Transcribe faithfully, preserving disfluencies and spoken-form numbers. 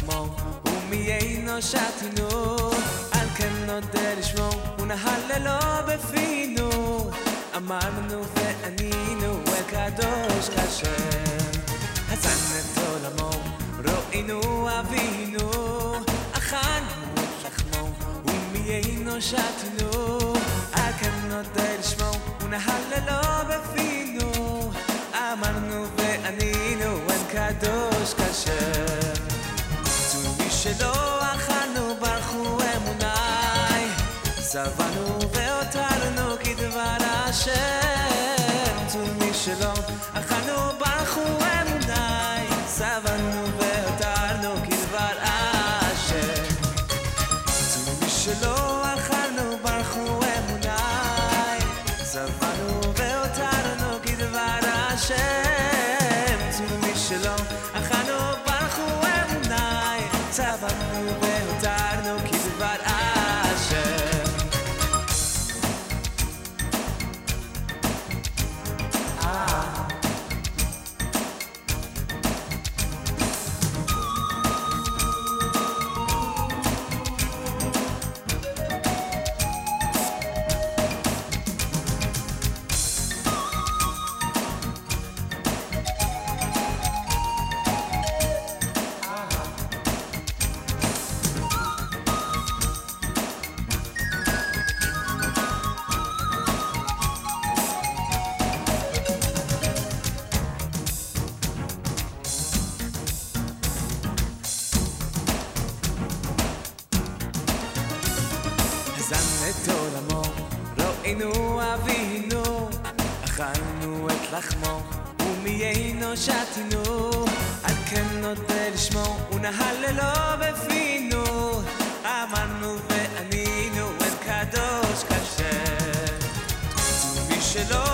לחמו ומיינו שתינו על כן נודה לשמו ונהללו בפינו אמרנו וענינו אל קדוש כאשר חזן את עולמו ראינו אבינו אכלנו את לחמו ומיינו שתינו על כן נודה לשמו ונהללו בפינו אמרנו וענינו אין קדוש כאשר צומי שלא אכלנו ברכו אמוני שבענו והותרנו כדבר השם צומי שלא אכלנו ברכו אמוני שבענו והותרנו כדבר השם צומי שלא אכלנו ברכו אמוני שבענו והותרנו כדבר השם צומי שלא אכלנו ברכו אמוני שבענו והותרנו כדבר השם חזן את עולמו ראינו אבינו אכלנו את לחמו ומיינו שתינו על כן נודה לשמו ונהללו בפינו אמרנו וענינו אין קדוש כאשר צומי שלא